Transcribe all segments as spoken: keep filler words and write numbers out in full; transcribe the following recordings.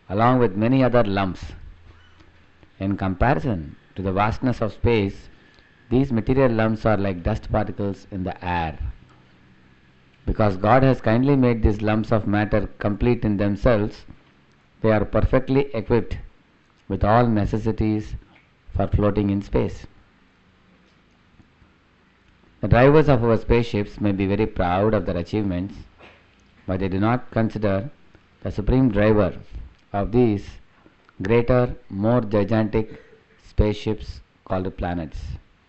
along with many other lumps. In comparison to the vastness of space, these material lumps are like dust particles in the air. Because God has kindly made these lumps of matter complete in themselves, they are perfectly equipped with all necessities for floating in space. The drivers of our spaceships may be very proud of their achievements, but they do not consider the supreme driver of these greater, more gigantic spaceships called planets.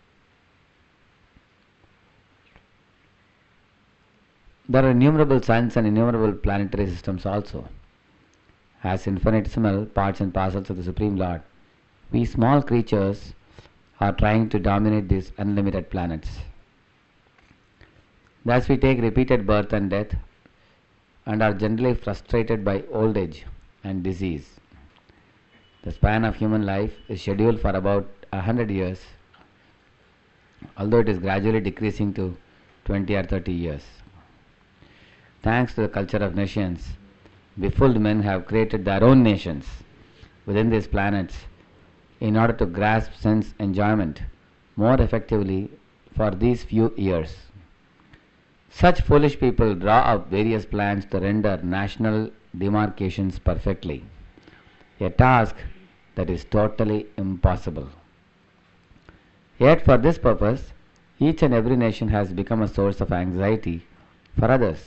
There are innumerable suns and innumerable planetary systems also. As infinitesimal parts and parcels of the Supreme Lord, we small creatures are trying to dominate these unlimited planets. Thus we take repeated birth and death and are generally frustrated by old age and disease. The span of human life is scheduled for about a hundred years, although it is gradually decreasing to twenty or thirty years. Thanks to the culture of nations, befooled men have created their own nations within these planets in order to grasp sense enjoyment more effectively for these few years. Such foolish people draw up various plans to render national demarcations perfectly, a task that is totally impossible. Yet for this purpose, each and every nation has become a source of anxiety for others.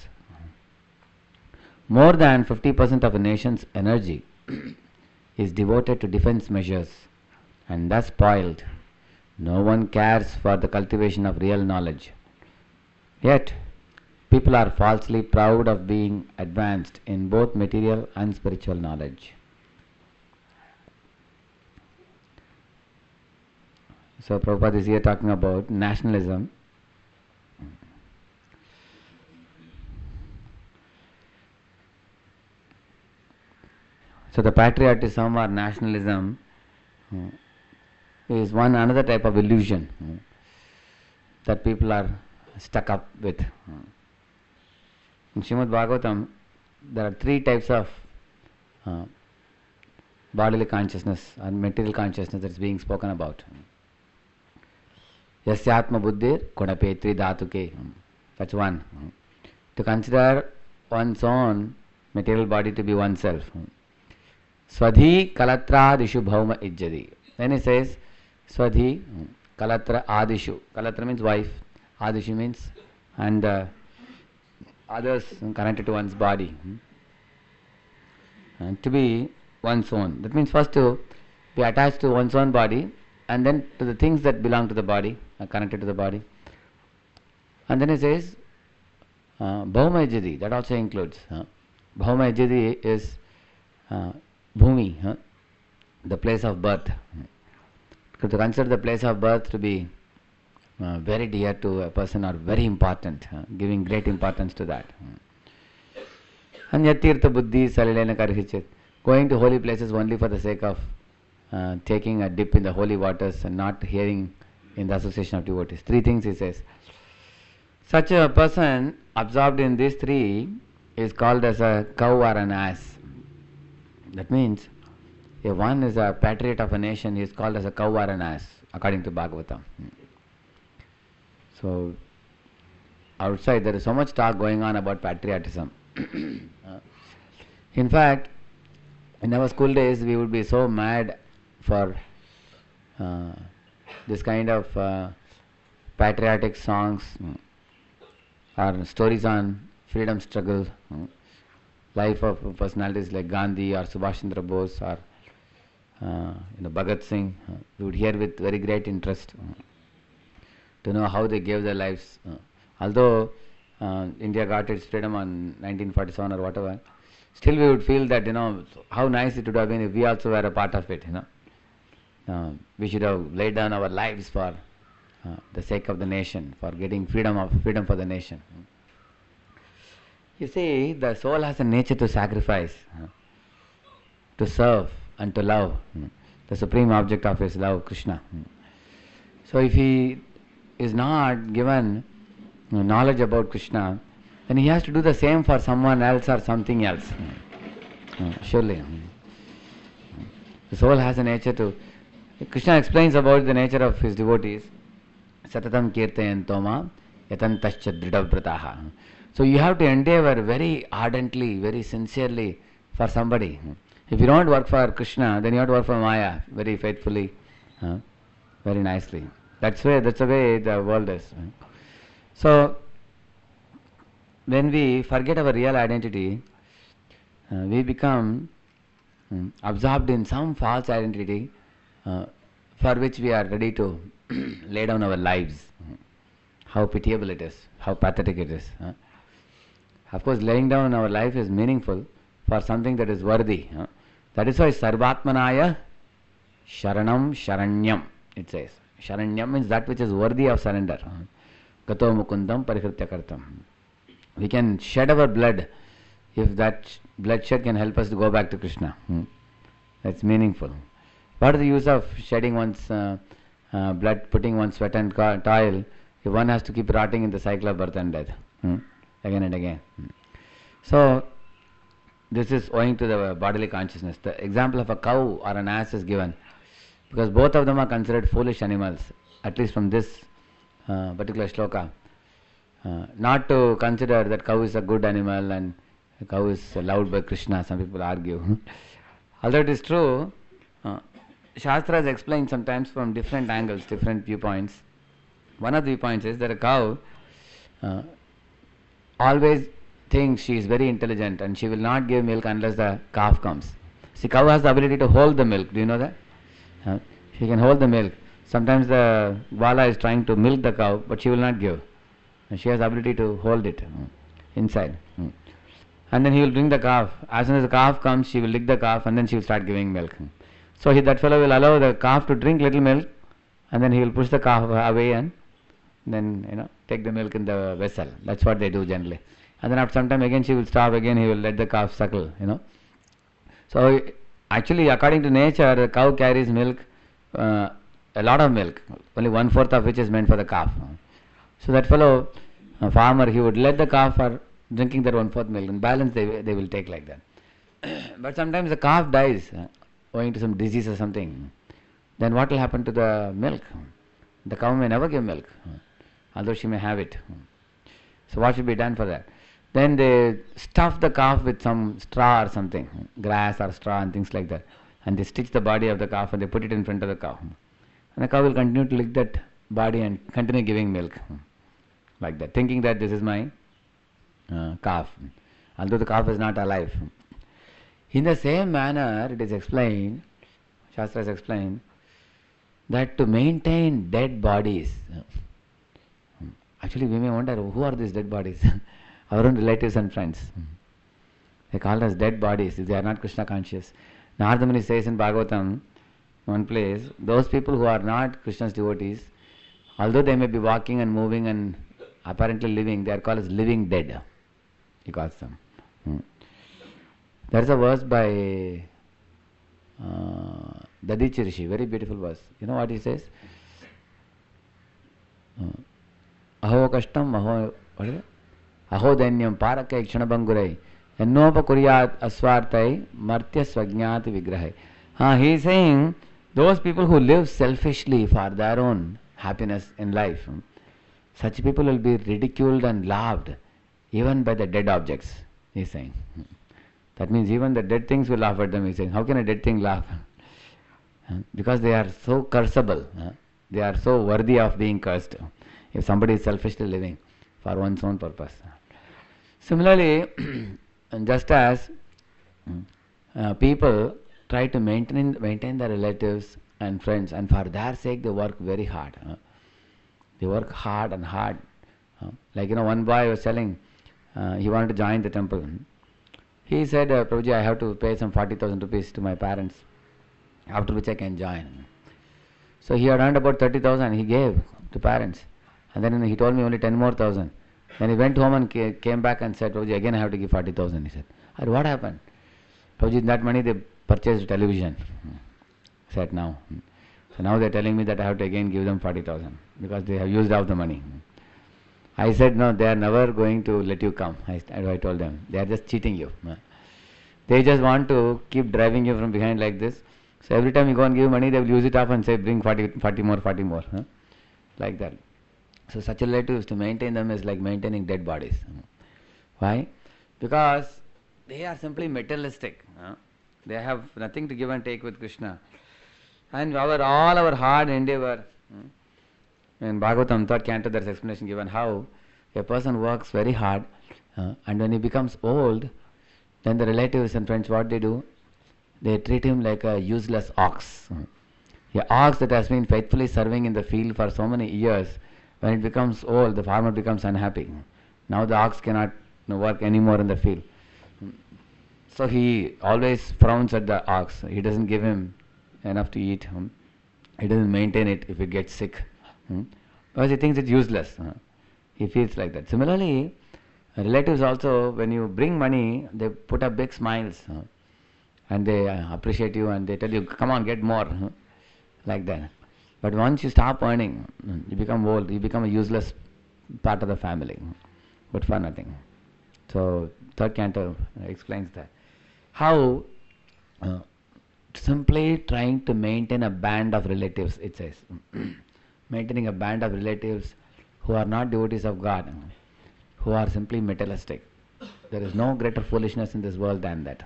More than fifty percent of a nation's energy is devoted to defense measures and thus spoiled. No one cares for the cultivation of real knowledge. Yet, people are falsely proud of being advanced in both material and spiritual knowledge. So Prabhupada is here talking about nationalism. So the patriotism or nationalism uh, is one another type of illusion uh, that people are stuck up with. Uh, in Srimad Bhagavatam, there are three types of uh, bodily consciousness and material consciousness that is being spoken about. Yasyatma buddhir kodapetri dhatuke. That's one. To consider one's own material body to be oneself. Swadhi kalatra adishu bhauma ijjadi. Then he says, Swadhi kalatra adishu. Kalatra means wife, adishu means and uh, others connected to one's body. And to be one's own. That means first to be attached to one's own body and then to the things that belong to the body, are connected to the body. And then he says, uh, bhauma ijjadi. That also includes. Uh, bhauma ijjadi is uh, Bhumi, huh? The place of birth. To consider the place of birth to be uh, very dear to a person or very important, huh? Giving great importance to that. And yatirtha buddhi salilena karhichit. Going to holy places only for the sake of uh, taking a dip in the holy waters and not hearing in the association of devotees. Three things he says. Such a person absorbed in these three is called as a cow or an ass. That means, if one is a patriot of a nation, he is called as a cow or an ass, according to Bhagavatam. So, outside there is so much talk going on about patriotism. In fact, in our school days, we would be so mad for uh, this kind of uh, patriotic songs or stories on freedom struggle. Life of personalities like Gandhi or Subhash Chandra Bose or uh, you know, Bhagat Singh, uh, we would hear with very great interest uh, to know how they gave their lives. Uh, although uh, India got its freedom on nineteen forty-seven or whatever, still we would feel that, you know, how nice it would have been if we also were a part of it, you know. Uh, we should have laid down our lives for uh, the sake of the nation, for getting freedom of freedom for the nation. You see, the soul has a nature to sacrifice, uh, to serve and to love. Uh, the supreme object of his love, Krishna. Uh, so if he is not given uh, knowledge about Krishna, then he has to do the same for someone else or something else. Uh, uh, surely. Uh, The soul has a nature to... Krishna explains about the nature of his devotees. Satatam kirtayantoma yatantascha dridavvrataha. So you have to endeavor very ardently, very sincerely for somebody. If you don't work for Krishna, then you have to work for Maya very faithfully, uh, very nicely. That's way. That's the way the world is. So when we forget our real identity, uh, we become um, absorbed in some false identity uh, for which we are ready to lay down our lives. How pitiable it is, how pathetic it is. Huh? Of course, laying down our life is meaningful for something that is worthy. Huh? That is why Sarvatmanaya Sharanam Sharanyam, it says. Sharanyam means that which is worthy of surrender. Gato Mukundam Parikritya Kartam. We can shed our blood if that bloodshed can help us to go back to Krishna. Hmm. That's meaningful. What is the use of shedding one's uh, uh, blood, putting one's sweat and toil, if one has to keep rotting in the cycle of birth and death? Hmm. Again and again. Hmm. So, this is owing to the bodily consciousness. The example of a cow or an ass is given because both of them are considered foolish animals, at least from this uh, particular shloka. Uh, not to consider that cow is a good animal and a cow is loved by Krishna, some people argue. Although it is true, uh, Shastras explain sometimes from different angles, different viewpoints. One of the viewpoints is that a cow uh, always thinks she is very intelligent and she will not give milk unless the calf comes. See, cow has the ability to hold the milk. Do you know that? Uh, she can hold the milk. Sometimes the Vala is trying to milk the cow, but she will not give. And she has the ability to hold it uh, inside. Uh. And then he will bring the calf. As soon as the calf comes, she will lick the calf and then she will start giving milk. So he, that fellow will allow the calf to drink little milk and then he will push the calf away and then, you know, take the milk in the vessel. That's what they do generally. And then after some time again she will stop, again he will let the calf suckle, you know. So actually according to nature, the cow carries milk, uh, a lot of milk, only one fourth of which is meant for the calf. So that fellow, a farmer, he would let the calf for drinking that one fourth milk, and balance they, they will take like that. But sometimes the calf dies uh, owing to some disease or something. Then what will happen to the milk? The cow may never give milk, uh, although she may have it. So what should be done for that? Then they stuff the calf with some straw or something, grass or straw and things like that. And they stitch the body of the calf and they put it in front of the cow. And the cow will continue to lick that body and continue giving milk. Like that, thinking that this is my uh, calf. Although the calf is not alive. In the same manner, it is explained, Shastras explain, that to maintain dead bodies, actually we may wonder, who are these dead bodies? Our own relatives and friends. They call us dead bodies if they are not Krishna conscious. Narada Muni says in Bhagavatam, one place, those people who are not Krishna's devotees, although they may be walking and moving and apparently living, they are called as living dead. He calls them. Hmm. There is a verse by uh, Dadichi Rishi, very beautiful verse. You know what he says? Aho kashtam, aho, what is it? Aho dainyam parake kshanabhangurai ennopa kuryat aswartai martya swagnat vigrahai. Uh, he is saying, those people who live selfishly for their own happiness in life, such people will be ridiculed and laughed even by the dead objects, he is saying. That means even the dead things will laugh at them, he is saying. How can a dead thing laugh? Because they are so curseable, they are so worthy of being cursed if somebody is selfishly living for one's own purpose. Similarly, just as uh, people try to maintain maintain their relatives and friends, and for their sake they work very hard. Uh, they work hard and hard. Uh, like, you know, one boy was telling, uh, he wanted to join the temple. He said, uh, Prabhuji, I have to pay some forty thousand rupees to my parents, after which I can join. So he had earned about thirty thousand, he gave to parents. And then he told me only ten more thousand. Then he went home and came back and said, Prabhuji, again I have to give forty thousand. He said, I said, what happened? Prabhuji, that money they purchased television set now. So now they are telling me that I have to again give them forty thousand because they have used up the money. I said, no, they are never going to let you come. I, I told them, they are just cheating you. They just want to keep driving you from behind like this. So every time you go and give money, they will use it up and say, bring forty, forty more, forty more. Huh? Like that. So such relatives, to maintain them is like maintaining dead bodies. Why? Because they are simply materialistic. Huh? They have nothing to give and take with Krishna. And our all our hard endeavor, hmm? In Bhagavatam, third canto, there is explanation given how a person works very hard, uh, and when he becomes old, then the relatives and friends, what they do? They treat him like a useless ox. A ox that has been faithfully serving in the field for so many years, when it becomes old, the farmer becomes unhappy. Now the ox cannot, you know, work anymore in the field. So he always frowns at the ox. He doesn't give him enough to eat. He doesn't maintain it if it gets sick. Because he thinks it's useless. He feels like that. Similarly, relatives also, when you bring money, they put up big smiles. And they appreciate you and they tell you, come on, get more. Like that. But once you stop earning, you become old, you become a useless part of the family. But for nothing. So, third canto explains that. How uh, simply trying to maintain a band of relatives, it says. Maintaining a band of relatives who are not devotees of God, who are simply materialistic. There is no greater foolishness in this world than that.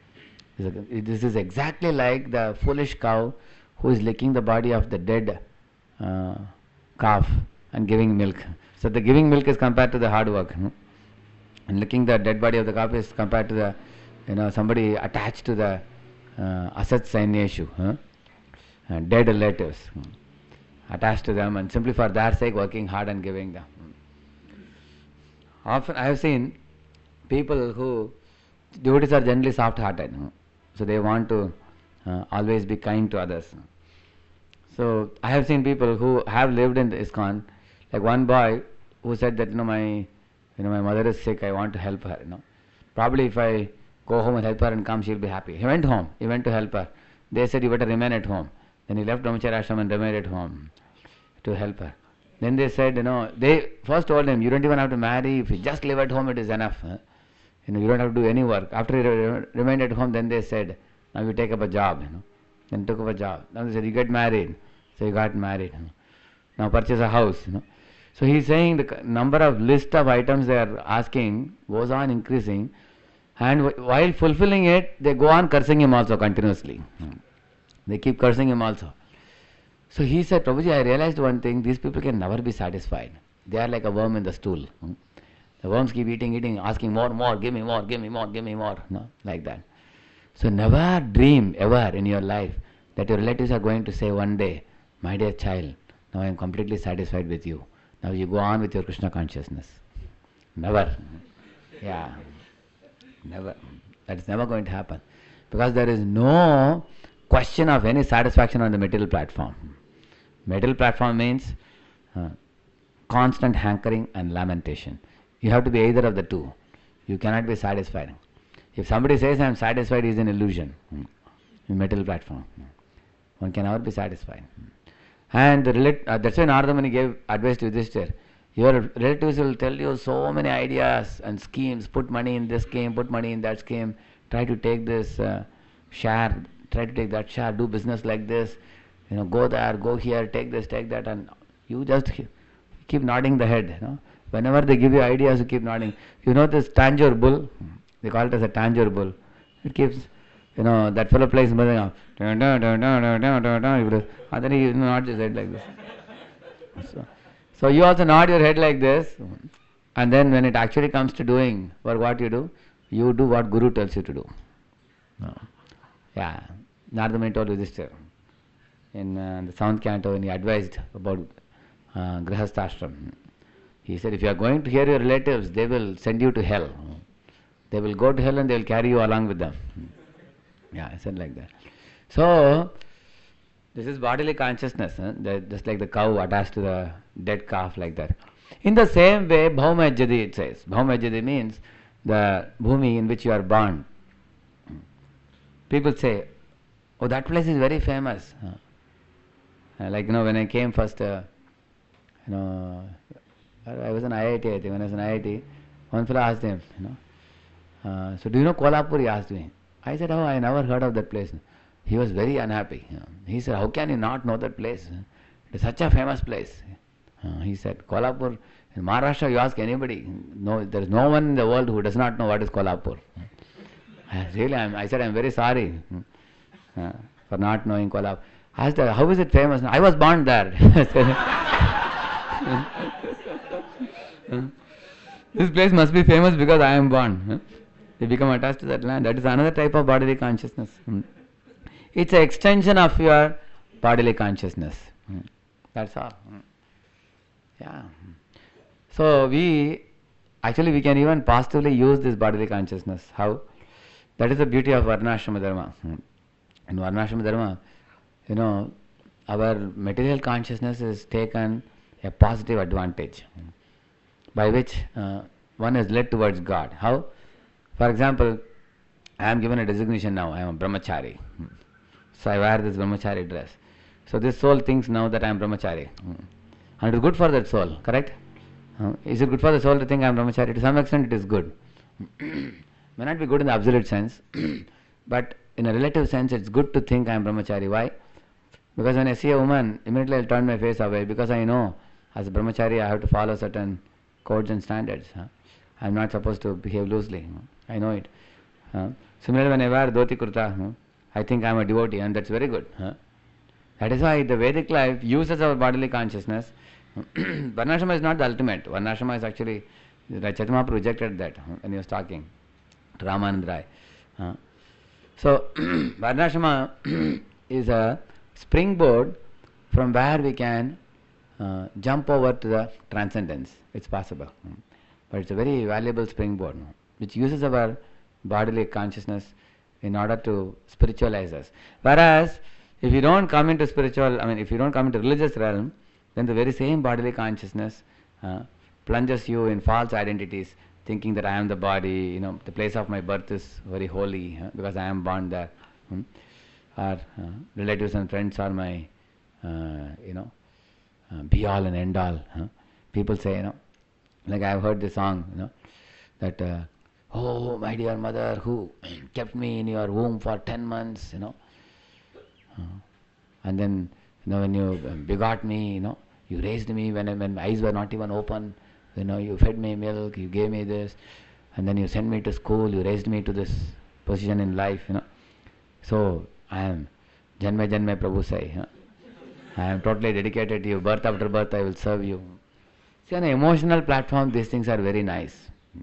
This is exactly like the foolish cow who is licking the body of the dead uh, calf and giving milk. So the giving milk is compared to the hard work. Hmm? And licking the dead body of the calf is compared to the, you know, somebody attached to the uh, asat sainyeshu, huh? uh, dead relatives, hmm? attached to them and simply for their sake working hard and giving them. Hmm? Often I have seen people who, devotees are generally soft-hearted. Hmm? So they want to uh, always be kind to others. So I have seen people who have lived in the ISKCON, like one boy who said that, you know, my, you know, my mother is sick, I want to help her. You know, probably if I go home and help her and come, she'll be happy. He went home. He went to help her. They said you better remain at home. Then he left Brahmacharya ashram and remained at home to help her. Then they said, you know, they first told him, you don't even have to marry. If you just live at home, it is enough. Huh? You know, you don't have to do any work. After he re- remained at home, then they said, now you take up a job. You know, then took up a job. Now they said, you get married. So you got married. You know. Now purchase a house. You know. So he's saying the number of list of items they are asking goes on increasing, and w- while fulfilling it, they go on cursing him also continuously. Hmm. They keep cursing him also. So he said, Prabhuji, I realized one thing, these people can never be satisfied. They are like a worm in the stool. Hmm. The worms keep eating, eating, asking more, more, give me more, give me more, give me more, no, like that. So never dream ever in your life that your relatives are going to say one day, my dear child, now I am completely satisfied with you. Now you go on with your Krishna consciousness. Never. Yeah. Never. That is never going to happen. Because there is no question of any satisfaction on the material platform. Material platform means uh, constant hankering and lamentation. You have to be either of the two. You cannot be satisfied. If somebody says I am satisfied, he is an illusion. In material platform. One can never be satisfied. And the relate, uh, that's why Narada Muni gave advice to Yudhishthira. Your relatives will tell you so many ideas and schemes. Put money in this scheme, put money in that scheme. Try to take this uh, share, try to take that share, do business like this. You know, go there, go here, take this, take that, and you just keep nodding the head. You know. Whenever they give you ideas, you keep nodding. You know this Tanjore bull? They call it as a Tanjore bull. It keeps, you know, that fellow plays moving out. And then he nods his head like this. So, so you also nod your head like this. And then when it actually comes to doing for what you do, you do what Guru tells you to do. No. Yeah. Narada Muni told you this too. In uh, the seventh canto, when he advised about uh, Grihasthashram. He said, if you are going to hear your relatives, they will send you to hell. They will go to hell and they will carry you along with them. Yeah, I said like that. So, this is bodily consciousness, huh? Just like the cow attached to the dead calf, like that. In the same way, Bhaumajyadi it says. Bhaumajyadi means the bhumi in which you are born. People say, oh, that place is very famous. Uh, like, you know, when I came first, uh, you know, I was in I I T, I think. When I was in I I T, one fellow asked him, you know, uh, so do you know Kolhapur? He asked me. I said, oh, I never heard of that place. he was very unhappy. You know. He said, how can you not know that place? It is such a famous place. Uh, he said, Kolhapur, in Maharashtra you ask anybody, no, there is no one in the world who does not know what is Kolhapur. Uh, really, I'm, I said, I'm very sorry uh, for not knowing Kolhapur. I asked her, how is it famous? I was born there. This place must be famous because I am born. You become attached to that land. That is another type of bodily consciousness. It's an extension of your bodily consciousness. That's all. Yeah. So we, actually we can even positively use this bodily consciousness. How? That is the beauty of Varnashrama Dharma. In Varnashrama Dharma, you know, our material consciousness is taken a positive advantage, by which uh, one is led towards God. How? For example, I am given a designation now, I am a brahmachari. So I wear this brahmachari dress. So this soul thinks now that I am brahmachari. And it is good for that soul, correct? Uh, is it good for the soul to think I am brahmachari? To some extent it is good. May not be good in the absolute sense, but in a relative sense it's good to think I am brahmachari. Why? Because when I see a woman, immediately I will turn my face away, because I know as a brahmachari I have to follow certain codes and standards. Huh? I am not supposed to behave loosely. Huh? I know it. Huh? Similarly, when I wear dhoti kurta, huh? I think I am a devotee, and that's very good. Huh? That is why the Vedic life uses our bodily consciousness. Varnashrama is not the ultimate. Varnashrama is actually, Chaitanya Mahaprabhu rejected that huh? when he was talking to Ramanand Rai. Huh? So, Varnashrama is a springboard from where we can uh, jump over to the transcendence. It's possible. But it's a very valuable springboard which uses our bodily consciousness in order to spiritualize us. Whereas, if you don't come into spiritual, I mean, if you don't come into religious realm, then the very same bodily consciousness uh, plunges you in false identities, thinking that I am the body, you know, the place of my birth is very holy uh, because I am born there. Hmm? Or uh, relatives and friends are my, uh, you know, uh, be all and end all. Huh? People say, you know, like I have heard this song, you know, that, uh, oh, my dear mother, who kept me in your womb for ten months, you know, uh, and then, you know, when you begot me, you know, you raised me when, when my eyes were not even open, you know, you fed me milk, you gave me this, and then you sent me to school, you raised me to this position in life, you know. So, I am Janme Janme Prabhu Sai. Huh? I am totally dedicated to you. Birth after birth I will serve you. See, on an emotional platform, these things are very nice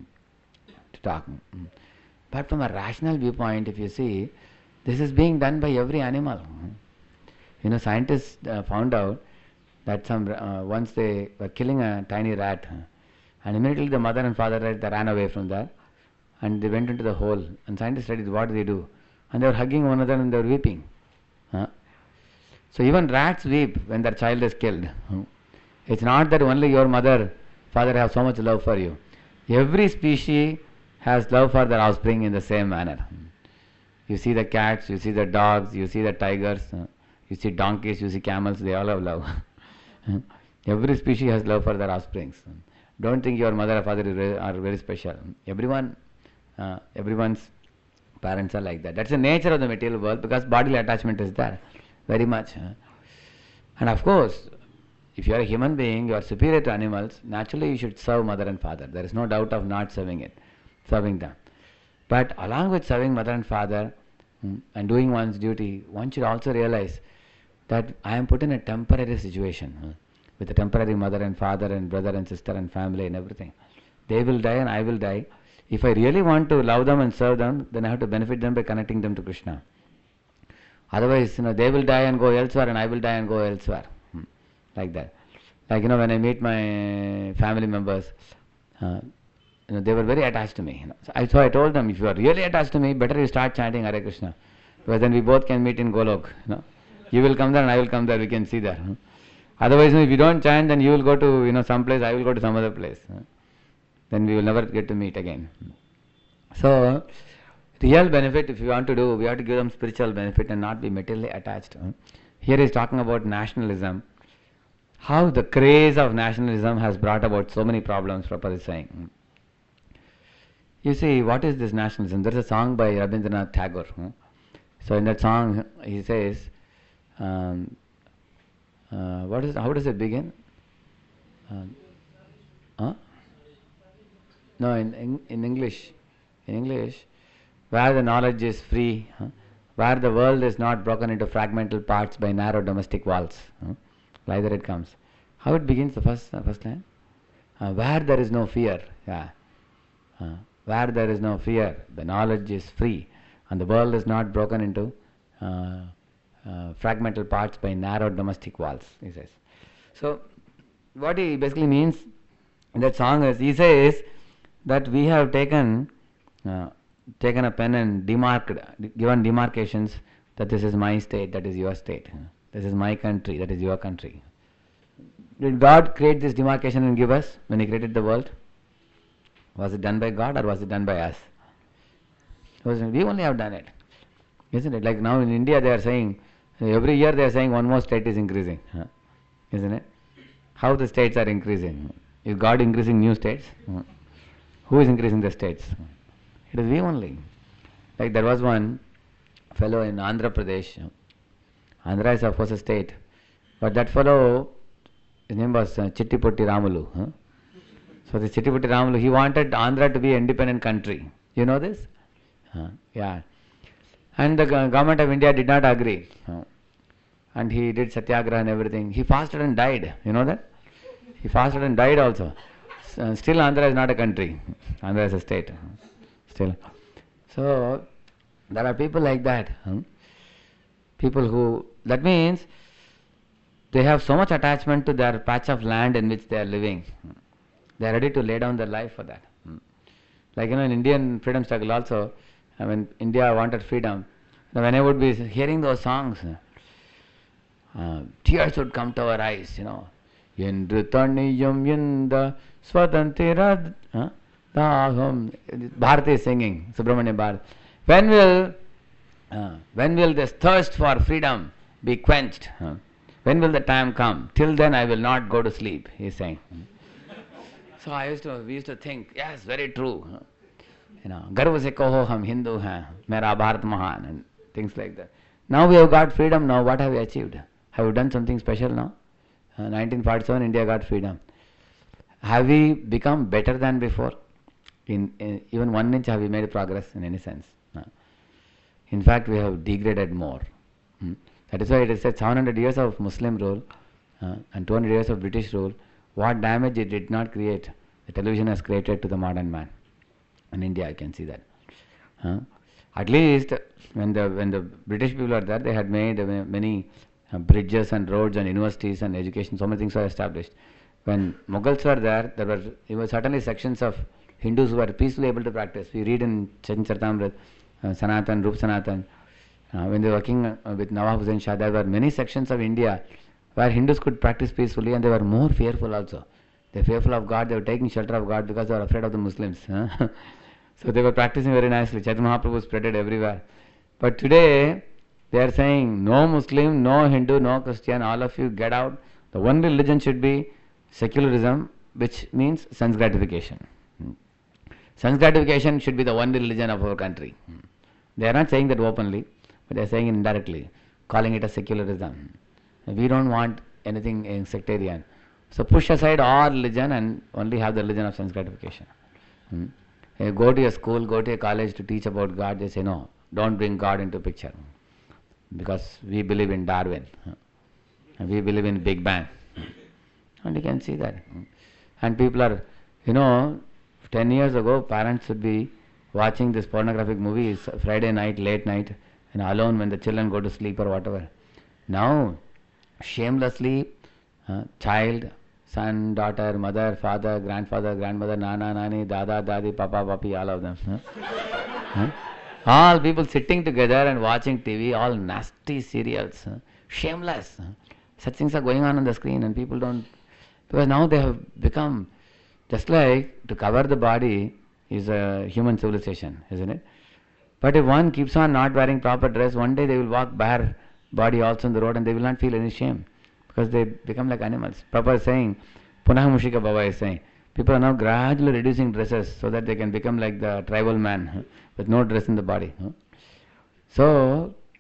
to talk. But from a rational viewpoint, if you see, this is being done by every animal. You know, scientists uh, found out that some uh, once they were killing a tiny rat, and immediately the mother and father rat, they ran away from there, and they went into the hole. And scientists studied what do they do, and they were hugging one another and they were weeping. Huh? So even rats weep when their child is killed. Huh? It's not that only your mother, father have so much love for you. Every species has love for their offspring in the same manner. You see the cats, you see the dogs, you see the tigers, uh, you see donkeys, you see camels, they all have love. Every species has love for their offsprings. Don't think your mother or father are very special. Everyone, uh, everyone's parents are like that. That's the nature of the material world, because bodily attachment is there very much. Uh. And of course, if you are a human being, you are superior to animals, naturally you should serve mother and father. There is no doubt of not serving it, serving them. But along with serving mother and father hmm, and doing one's duty, one should also realize that I am put in a temporary situation hmm, with a temporary mother and father and brother and sister and family and everything. They will die and I will die. If I really want to love them and serve them, then I have to benefit them by connecting them to Krishna. Otherwise, you know, they will die and go elsewhere and I will die and go elsewhere. Hmm. Like that. Like, you know, when I meet my family members, uh, you know, they were very attached to me. You know. So, I, so I told them, if you are really attached to me, better you start chanting Hare Krishna. Because then we both can meet in Golok. You know. You will come there and I will come there, we can see there. Hmm. Otherwise, if you don't chant, then you will go to, you know, some place, I will go to some other place. Hmm. Then we will never get to meet again. So, real benefit, if you want to do, we have to give them spiritual benefit and not be materially attached. Here he is talking about nationalism. How the craze of nationalism has brought about so many problems, Prabhupada is saying. You see, what is this nationalism? There is a song by Rabindranath Tagore. So in that song he says, um, uh, what is, how does it begin? Um, huh? No, in, in in English, in English, where the knowledge is free, huh? Where the world is not broken into fragmental parts by narrow domestic walls. Huh? Like that it comes. How it begins, the first uh, first line? Uh, where there is no fear, yeah. Uh, where there is no fear, the knowledge is free, and the world is not broken into uh, uh, fragmental parts by narrow domestic walls, he says. So, what he basically means in that song is, he says that we have taken uh, taken a pen and demarked, given demarcations that this is my state, that is your state, this is my country, that is your country. Did God create this demarcation and give us when He created the world? Was it done by God or was it done by us? We only have done it, isn't it? Like now in India they are saying, every year they are saying one more state is increasing, huh? Isn't it? How the states are increasing? Is God increasing new states? Who is increasing the states? It is we only. Like there was one fellow in Andhra Pradesh. Andhra is of course a state, but that fellow, his name was uh, Chittiputti Ramulu. Huh? So the Chittiputti Ramulu, he wanted Andhra to be an independent country. You know this? Uh, yeah. And the government of India did not agree. Uh, and he did satyagraha and everything. He fasted and died. You know that? He fasted and died also. Uh, still Andhra is not a country. Andhra is a state. Still. So there are people like that. Huh? People who, that means they have so much attachment to their patch of land in which they are living. They are ready to lay down their life for that. Like, you know, in Indian freedom struggle also, I mean, India wanted freedom. Now, when I would be hearing those songs, uh, tears would come to our eyes, you know. Yendru Taniyam Yenda Swadantira Daham. Bharati is singing, Subramanya Bharati. When will, uh, when will this thirst for freedom be quenched? Huh? When will the time come? Till then I will not go to sleep, he is saying. So I used to, we used to think, yes, very true. You know, Garva se koho hum Hindu hain, mera Bharat Mahan, and things like that. Now we have got freedom. Now what have we achieved? Have we done something special now? Uh, nineteen forty-seven, India got freedom. Have we become better than before? In, in even one inch have we made progress in any sense? No. In fact, we have degraded more. Hmm? That is why it is said seven hundred years of Muslim rule uh, and two hundred years of British rule, what damage it did not create, the television has created to the modern man. In India, I can see that. Uh, at least when the when the British people are there, they had made uh, many uh, bridges and roads and universities and education, so many things were established. When Mughals were there, there were, there were certainly sections of Hindus who were peacefully able to practice. We read in Charitamrita, uh, Sanatan, Rup Sanatan, uh, when they were working uh, with Nawab Hussain Shah, there were many sections of India where Hindus could practice peacefully, and they were more fearful also. They were fearful of God, they were taking shelter of God because they were afraid of the Muslims. Huh? So they were practicing very nicely. Chaitanya Mahaprabhu spread it everywhere. But today, they are saying, no Muslim, no Hindu, no Christian, all of you get out. The one religion should be secularism, which means sense gratification. Hmm. Sense gratification should be the one religion of our country. Hmm. They are not saying that openly, but they are saying it indirectly, calling it a secularism. We don't want anything sectarian. So push aside all religion and only have the religion of sense gratification. Hmm. You go to a school, go to a college to teach about God, they say no, don't bring God into picture. Because we believe in Darwin. And we believe in Big Bang. And you can see that. And people are, you know, ten years ago, parents would be watching this pornographic movies Friday night, late night, and alone when the children go to sleep or whatever. Now, shamelessly, uh, child, son, daughter, mother, father, grandfather, grandmother, nana, nani, dada, dadi, papa, papi, all of them. Huh? Huh? All people sitting together and watching T V, all nasty serials, huh? Shameless. Huh? Such things are going on on the screen and people don't, because now they have become, just like to cover the body is a human civilization, isn't it? But if one keeps on not wearing proper dress, one day they will walk bare body also on the road and they will not feel any shame. Because they become like animals. Prabhupada is saying, Punah Mushika Baba is saying, people are now gradually reducing dresses so that they can become like the tribal man, huh, with no dress in the body. Huh. So,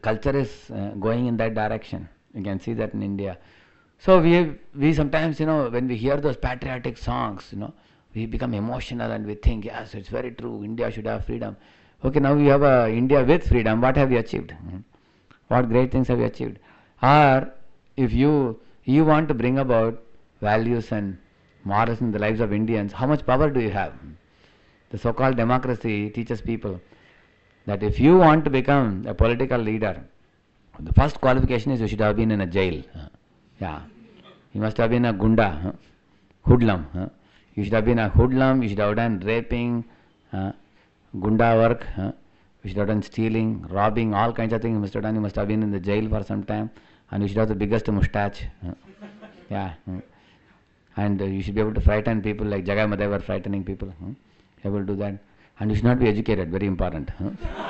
culture is uh, going in that direction. You can see that in India. So we we sometimes, you know, when we hear those patriotic songs, you know, we become emotional and we think, yes, it's very true, India should have freedom. Okay, now we have a India with freedom. What have we achieved? Hmm? What great things have we achieved? Or if you you want to bring about values and morals in the lives of Indians, how much power do you have? The so-called democracy teaches people that if you want to become a political leader, the first qualification is you should have been in a jail. Yeah. You must have been a gunda, huh? hoodlum. Huh? You should have been a hoodlum, you should have done raping, huh? gunda work, huh? you should have done stealing, robbing, all kinds of things you must have done. You must have been in the jail for some time, and you should have the biggest moustache. Huh? Yeah. Huh? And uh, you should be able to frighten people like Jagai Madai were frightening people. Huh? Able to do that. And you should not be educated, very important. Huh?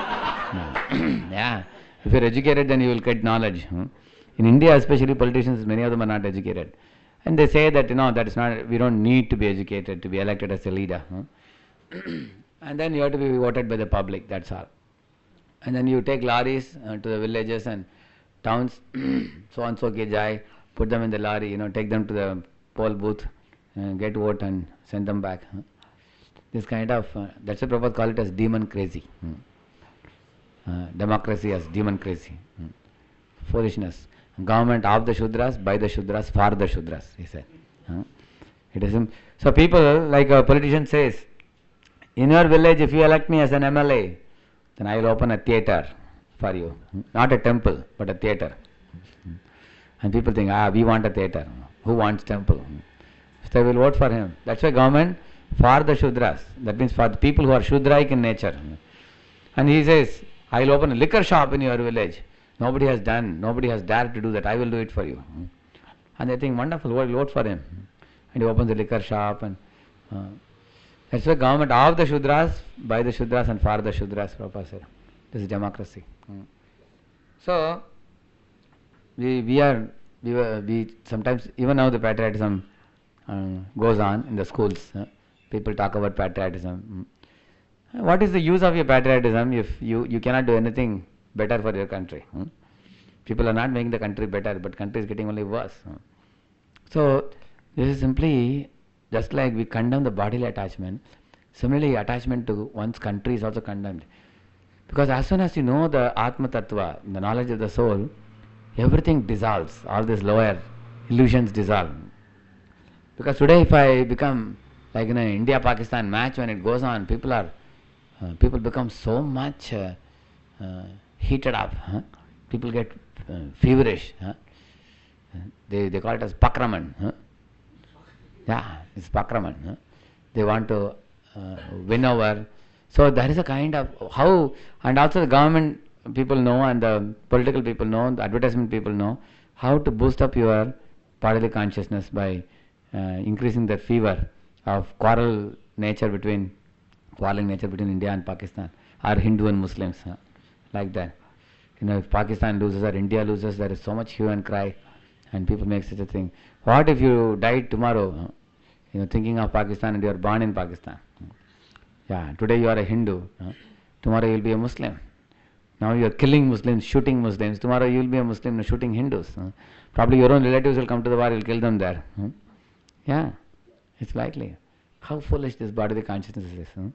Yeah. If you are educated, then you will get knowledge. Huh? In India, especially politicians, many of them are not educated. And they say that, you know, that is not, we don't need to be educated to be elected as a leader. Huh? And then you have to be voted by the public, that's all. And then you take lorries uh, to the villages and towns, so and so ke jai, put them in the lorry, you know, take them to the poll booth, uh, get vote and send them back. Huh? This kind of, uh, that's why Prabhupada call it as demon crazy. Hmm. Uh, democracy as demon crazy. Hmm. Foolishness. Government of the Shudras, by the Shudras, for the Shudras, he said. Huh? It is him. So people, like a politician says, in your village, if you elect me as an M L A, then I will open a theatre for you. Hmm. Not a temple, but a theatre. Hmm. And people think, ah, we want a theatre. Who wants temple? Hmm. So they will vote for him. That's why government for the Shudras. That means for the people who are Shudraic in nature. And he says, I will open a liquor shop in your village. Nobody has done, nobody has dared to do that. I will do it for you. And they think, wonderful, we'll vote for him. And he opens a liquor shop. And uh, that's why government of the Shudras, by the Shudras and for the Shudras, Prabhupada said. This is democracy. So, we we are, we, were, we sometimes, even now the patriotism uh, goes on in the schools. Uh, people talk about patriotism. What is the use of your patriotism if you, you cannot do anything better for your country? Hmm? People are not making the country better, but country is getting only worse. Hmm? So, this is simply just like we condemn the bodily attachment, similarly attachment to one's country is also condemned. Because as soon as you know the Atma Tattva, the knowledge of the soul, everything dissolves, all these lower illusions dissolve. Because today if I become like in an India-Pakistan match, when it goes on, people are Uh, people become so much uh, uh, heated up. Huh? People get uh, feverish. Huh? They they call it as pakraman. Huh? Yeah, it's pakraman. Huh? They want to uh, win over. So there is a kind of how, and also the government people know and the political people know, the advertisement people know how to boost up your bodily consciousness by uh, increasing the fever of quarrel nature between quarreling nature between India and Pakistan, or Hindu and Muslims, huh? Like that. You know, if Pakistan loses or India loses, there is so much hue and cry, and people make such a thing. What if you died tomorrow, huh? You know, thinking of Pakistan and you are born in Pakistan? Yeah, today you are a Hindu, huh? Tomorrow you will be a Muslim. Now you are killing Muslims, shooting Muslims. Tomorrow you will be a Muslim shooting Hindus. Huh? Probably your own relatives will come to the war, you will kill them there. Huh? Yeah, it's likely. How foolish this bodily consciousness is. Huh?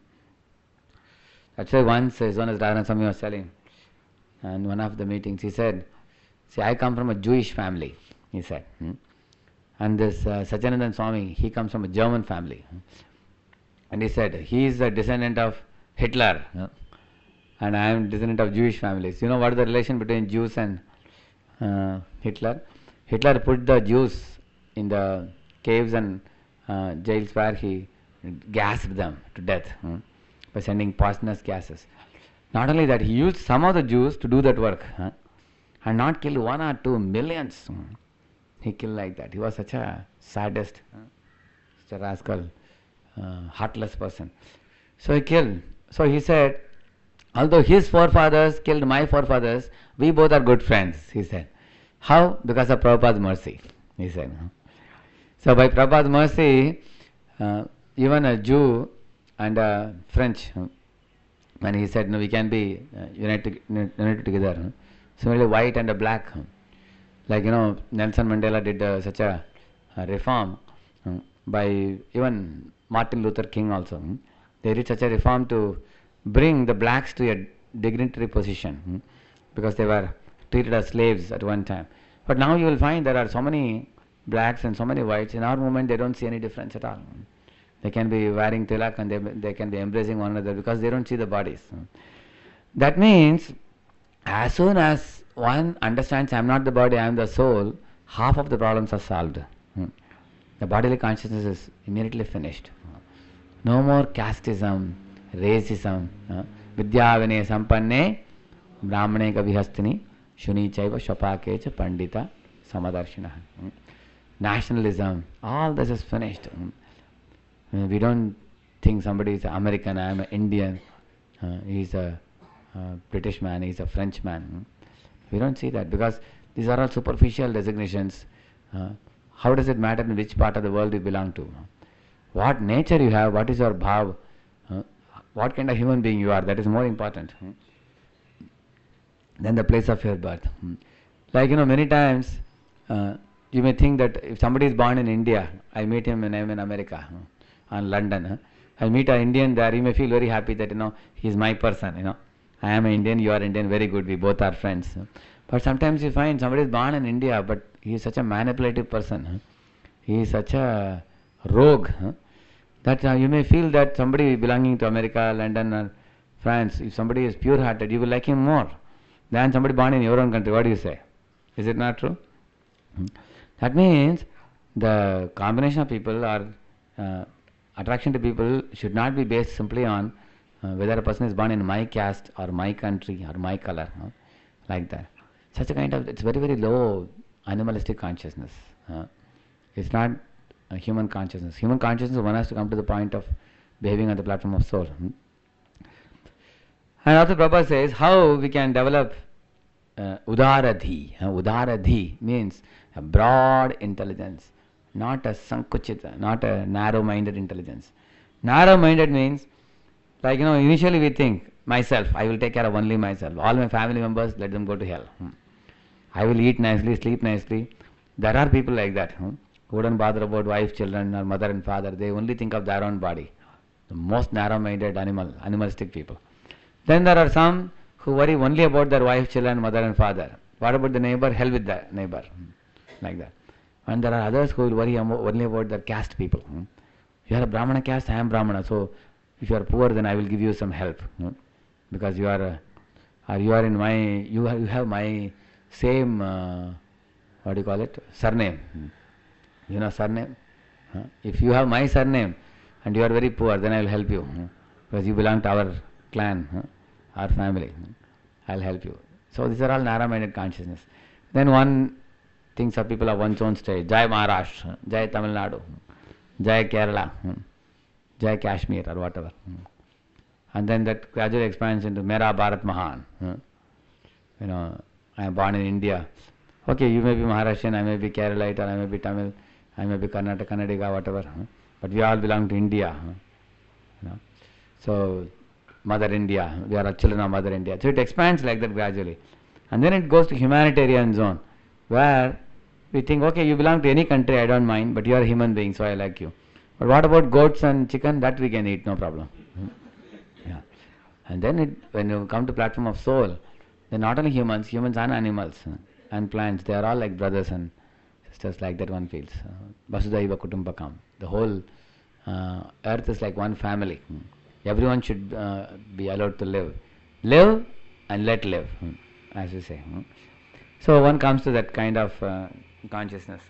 That's why once his Holiness Radharani Swami was telling, in one of the meetings, he said, see, I come from a Jewish family, he said. Hmm? And this uh, Satyanandan Swami, he comes from a German family. Hmm? And he said, he is a descendant of Hitler, huh? And I am descendant of Jewish families. You know what is the relation between Jews and uh, Hitler? Hitler put the Jews in the caves and uh, jails where he gasped them to death. Hmm? By sending poisonous gases. Not only that, he used some of the Jews to do that work, huh? And not kill one or two millions. Hmm. He killed like that. He was such a sadist, huh? Such a rascal, uh, heartless person. So he killed. So he said, although his forefathers killed my forefathers, we both are good friends, he said. How? Because of Prabhupada's mercy, he said. Huh? So by Prabhupada's mercy, uh, even a Jew and uh, French, uh, when he said, no, we can be uh, united, united together. Huh? Similarly, white and a black. Like, you know, Nelson Mandela did uh, such a, a reform uh, by even Martin Luther King also. Hmm. They did such a reform to bring the blacks to a dignitary position hmm, because they were treated as slaves at one time. But now you will find there are so many blacks and so many whites. In our movement, they don't see any difference at all. They can be wearing tilak and they, they can be embracing one another because they don't see the bodies. That means as soon as one understands I am not the body, I am the soul, half of the problems are solved. The bodily consciousness is immediately finished. No more casteism, racism. Vidya vinay sampanne brahmane gavihastini shuni chaiva shapakecha pandita samadarshina. Nationalism, all this is finished. We don't think somebody is American, I am an Indian, uh, he is a uh, British man, he is a French man. We don't see that because these are all superficial designations. Uh, how does it matter in which part of the world you belong to? What nature you have, what is your bhav, uh, what kind of human being you are, that is more important hmm, than the place of your birth. Hmm. Like, you know, many times uh, you may think that if somebody is born in India, I meet him when I am in America, uh, or London, uh, I meet an Indian there, he may feel very happy that, you know, he is my person, you know. I am an Indian, you are Indian, very good, we both are friends. But sometimes you find somebody is born in India, but he is such a manipulative person. He is such a rogue that uh, you may feel that somebody belonging to America, London or France, if somebody is pure-hearted, you will like him more than somebody born in your own country. What do you say? Is it not true? That means the combination of people or uh, attraction to people should not be based simply on Uh, whether a person is born in my caste or my country or my color, no? Like that. Such a kind of, it's very, very low animalistic consciousness. Uh, it's not a human consciousness. Human consciousness, one has to come to the point of behaving on the platform of soul. Hmm? And also Prabhupada says how we can develop uh, udaradhi. Uh, udaradhi means a broad intelligence, not a sankuchita, not a narrow-minded intelligence. Narrow-minded means, like, you know, initially we think, myself, I will take care of only myself. All my family members, let them go to hell. Hmm. I will eat nicely, sleep nicely. There are people like that hmm, who don't bother about wife, children, or mother and father. They only think of their own body. The most narrow-minded animal, animalistic people. Then there are some who worry only about their wife, children, mother and father. What about the neighbor? Hell with the neighbor. Hmm. Like that. And there are others who will worry only about their caste people. Hmm. You are a Brahmana caste, I am Brahmana. So if you are poor, then I will give you some help, no? Because you are, uh, or you are in my, you have, you have my same, uh, what do you call it, surname. You know surname? Huh? If you have my surname and you are very poor, then I will help you, huh? Because you belong to our clan, huh? Our family. I will help you. So these are all narrow-minded consciousness. Then one thinks of people of one's own state. Jai Maharashtra, Jai Tamil Nadu, Jai Kerala. Jai Kashmir or whatever. And then that gradually expands into Mera Bharat Mahan. You know, I am born in India. Okay, you may be Maharashtrian, I may be Keralite, or I may be Tamil, I may be Karnataka, Kannadiga, whatever. But we all belong to India. You know. So, Mother India, we are children of Mother India. So it expands like that gradually. And then it goes to humanitarian zone, where we think, okay, you belong to any country, I don't mind, but you are a human being, so I like you. But what about goats and chicken? That we can eat, no problem. Yeah. And then it, when you come to platform of soul, then not only humans, humans and animals and plants, they are all like brothers and sisters, like that one feels. Vasudhaiva Kutumbakam. The whole uh, earth is like one family. Everyone should uh, be allowed to live. Live and let live, as we say. So one comes to that kind of uh, consciousness.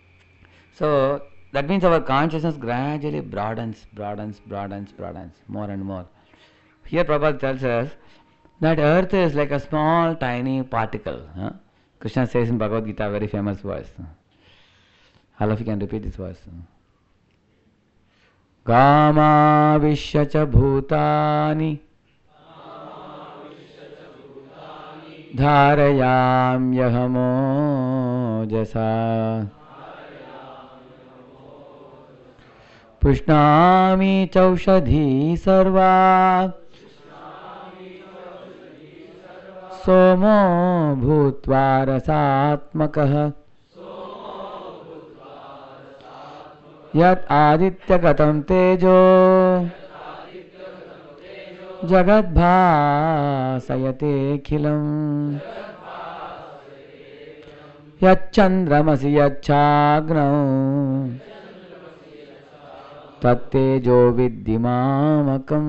So that means our consciousness gradually broadens, broadens, broadens, broadens, more and more. Here Prabhupada tells us that earth is like a small, tiny particle. Huh? Krishna says in Bhagavad Gita, a very famous verse. All of you can repeat this verse. Kama vishyacha bhutani dharayam yahamo jasa Pushnami chaushadhi sarva सोमो भूत्वा रसात्मकः यत् आदित्यगतं तेजो जगद्भासयतेऽखिलम् यच्चन्द्रमसि यच्चाग्नौ तत्तेजो विद्धिमामकम्.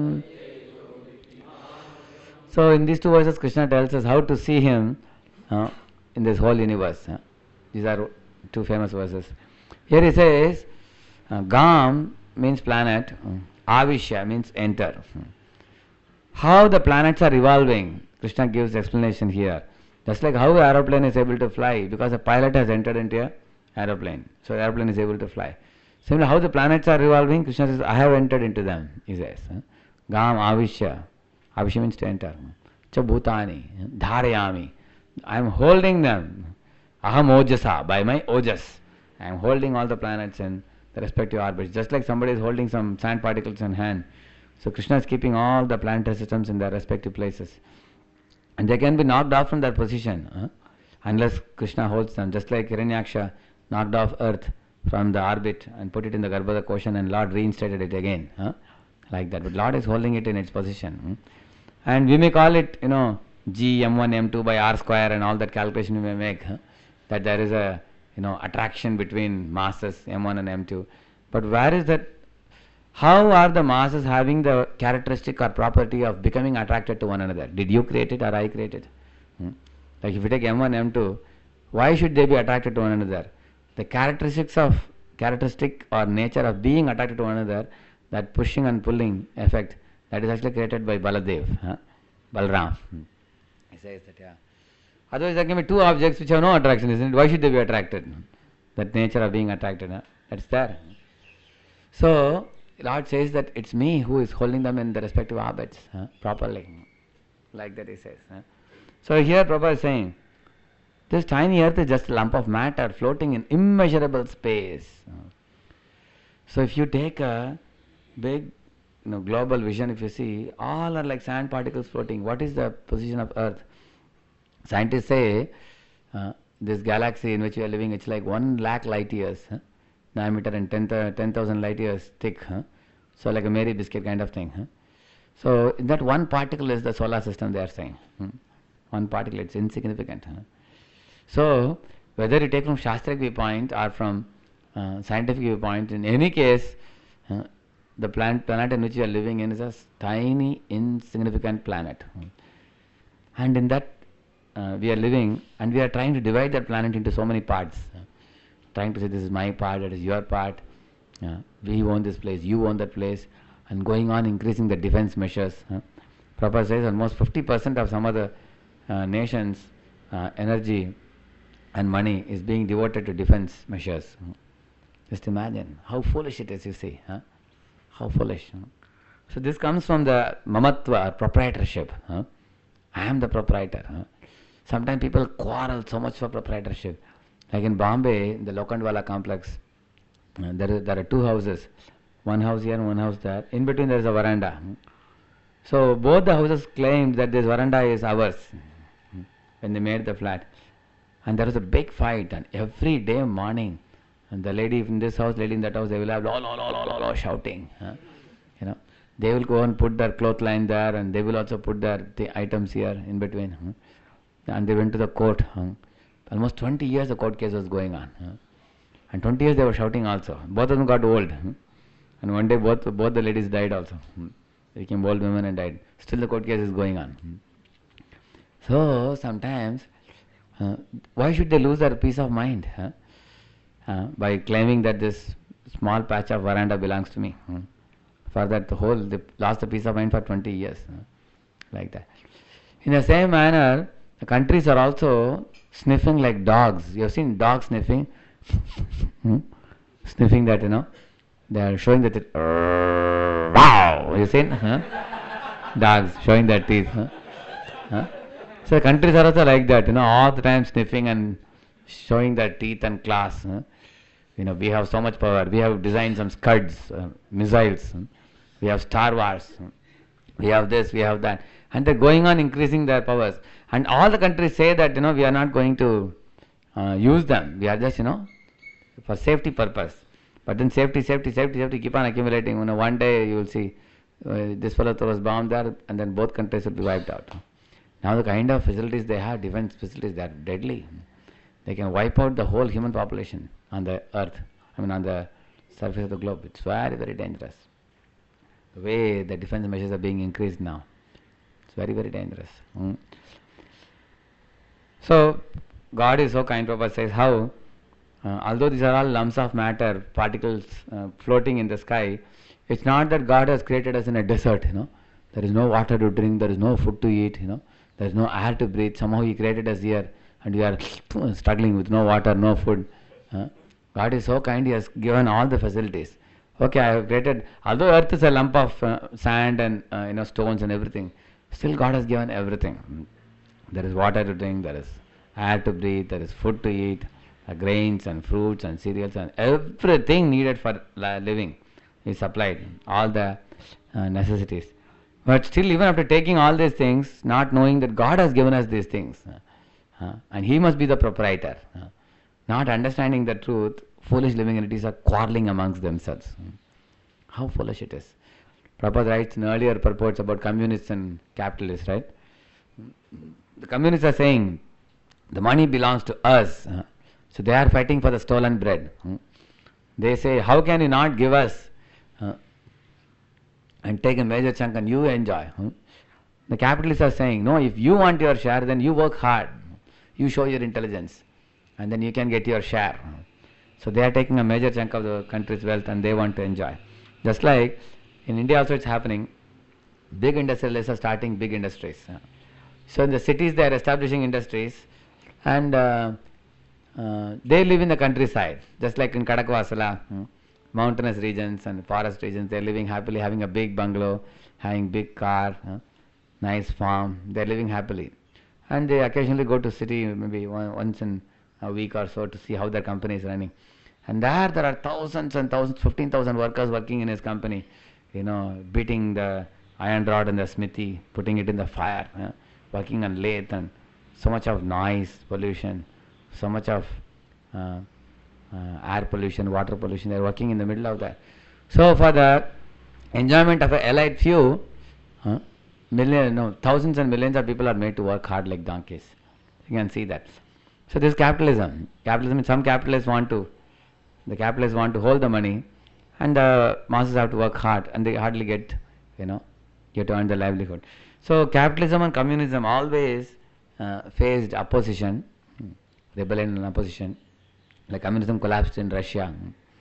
So in these two verses Krishna tells us how to see him uh, in this whole universe. Uh, these are two famous verses. Here he says uh, Gam means planet, uh, Avishya means enter. How the planets are revolving, Krishna gives explanation here. Just like how an aeroplane is able to fly, because a pilot has entered into an aeroplane, so the aeroplane is able to fly. Similarly, how the planets are revolving, Krishna says, I have entered into them, he says. Gam Avishya. Avishya means to enter. Cha bhutani, dharayami. I am holding them. Aham ojasa, by my ojas. I am holding all the planets in the respective orbits. Just like somebody is holding some sand particles in hand. So Krishna is keeping all the planetary systems in their respective places. And they can be knocked off from their position huh? unless Krishna holds them. Just like Hiranyaksha knocked off earth from the orbit and put it in the Garbhodak ocean, and Lord reinstated it again. Huh? Like that. But Lord is holding it in its position. Hmm? And we may call it, you know, G, M one, M two by R square and all that calculation we may make. Huh? That there is a, you know, attraction between masses M one and M two. But where is that? How are the masses having the characteristic or property of becoming attracted to one another? Did you create it or I create it? Hmm? Like if you take M one, M two, why should they be attracted to one another? The characteristics of characteristic or nature of being attracted to one another, that pushing and pulling effect, that is actually created by Baladev, huh? Balram. Hmm. He says that, yeah. Otherwise there can be two objects which have no attraction, isn't it? Why should they be attracted? That nature of being attracted, huh? That's there. So, Lord says that it's me who is holding them in the respective orbits huh? properly. Like that he says. Huh? So here Prabhupada is saying, this tiny earth is just a lump of matter floating in immeasurable space. So if you take a big you know, global vision, if you see, all are like sand particles floating. What is the position of earth? Scientists say uh, this galaxy in which we are living, it's like one lakh light years huh? diameter and ten thousand light years thick. Huh? So like a Mary biscuit kind of thing. Huh? So that one particle is the solar system, they are saying. Hmm? One particle, it's insignificant. Huh? So whether you take from Shastric viewpoint or from uh, scientific viewpoint, in any case, uh, the planet, planet in which we are living in is a tiny, insignificant planet. Hmm? And in that uh, we are living, and we are trying to divide that planet into so many parts. Uh, trying to say this is my part, that is your part. Uh, we own this place, you own that place, and going on increasing the defense measures. Uh, Prabhupada says almost fifty percent of some of the uh, nations' uh, energy and money is being devoted to defense measures. Uh, just imagine how foolish it is, you see. Huh? How foolish. Huh? So this comes from the mamatva, proprietorship. Huh? I am the proprietor. Huh? Sometimes people quarrel so much for proprietorship. Like in Bombay, the Lokhandwala complex, uh, there, is, there are two houses. One house here and one house there. In between there is a veranda. So both the houses claimed that this veranda is ours when they made the flat. And there was a big fight, and every day morning, and the lady in this house, lady in that house, they will have lo lo lo lo lo lo shouting. Huh? You know, they will go and put their clothesline there, and they will also put their the items here in between. Huh? And they went to the court. Huh? Almost twenty years the court case was going on. Huh? And twenty years they were shouting also. Both of them got old. Huh? And one day both both the ladies died also. Huh? They became old women and died. Still the court case is going on. Huh? So sometimes, uh, why should they lose their peace of mind? Huh? Uh, by claiming that this small patch of veranda belongs to me. Huh? For that the whole, they lost the peace of mind for twenty years. Huh? Like that. In the same manner, the countries are also sniffing like dogs. You have seen dogs sniffing? hmm? Sniffing that, you know. They are showing that it, wow! You seen? Huh? Dogs showing their teeth. Huh? Huh? So countries are also like that, you know, all the time sniffing and showing their teeth and claws. Huh? You know, we have so much power. We have designed some Scuds, uh, missiles. Huh? We have Star Wars. Huh? We have this, we have that. and they're going on increasing their powers. And all the countries say that, you know, we are not going to uh, use them. We are just, you know, for safety purpose. But then safety, safety, safety, safety keep on accumulating. You know, one day you will see uh, this fellow throws bomb there, and then both countries will be wiped out. Now the kind of facilities they have, defense facilities, they are deadly. They can wipe out the whole human population on the earth, I mean on the surface of the globe. It's very, very dangerous. The way the defense measures are being increased now, it's very, very dangerous. Mm. So, God is so kind. Prabhupada says how, uh, although these are all lumps of matter, particles uh, floating in the sky, it's not that God has created us in a desert, you know. There is no water to drink, there is no food to eat, you know. There is no air to breathe. Somehow He created us here, and we are struggling with no water, no food. Uh, God is so kind, He has given all the facilities. Okay, I have created, although earth is a lump of uh, sand and uh, you know, stones and everything, still God has given everything. There is water to drink, there is air to breathe, there is food to eat, uh, grains and fruits and cereals and everything needed for living is supplied, all the uh, necessities. But still, even after taking all these things, not knowing that God has given us these things, uh, uh, and He must be the proprietor, uh, not understanding the truth, foolish living entities are quarreling amongst themselves. How foolish it is. Prabhupada writes in earlier purports about communists and capitalists, right? The communists are saying, the money belongs to us, uh, so they are fighting for the stolen bread. Uh, they say, how can you not give us uh, and take a major chunk and you enjoy? Uh? The capitalists are saying, no, if you want your share, then you work hard, you show your intelligence, and then you can get your share. So they are taking a major chunk of the country's wealth and they want to enjoy. Just like in India also it's happening, big industrialists are starting big industries. So in the cities they are establishing industries, and uh, uh, they live in the countryside, just like in Kadakvasala, hmm, mountainous regions and forest regions. They are living happily, having a big bungalow, having big car, huh, nice farm. They are living happily, and they occasionally go to city maybe one, once in a week or so to see how their company is running. And there, there are thousands and thousands, fifteen thousand workers working in his company, you know, beating the iron rod in the smithy, putting it in the fire, huh, working on lathe, and so much of noise pollution, so much of uh, uh, air pollution, water pollution. They are working in the middle of that. So for the enjoyment of a elite few, huh, million, no, thousands and millions of people are made to work hard like donkeys. You can see that. So this is capitalism. Capitalism, some capitalists want to, the capitalists want to hold the money, and the masses have to work hard, and they hardly get, you know, get to earn the livelihood. So capitalism and communism always uh, faced opposition, rebellion and opposition. Like communism collapsed in Russia.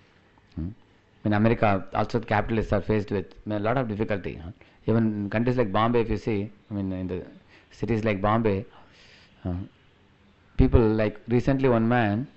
In America, also capitalists are faced with a lot of difficulty. Even in countries like Bombay, if you see, I mean, in the cities like Bombay, uh, people like recently one man,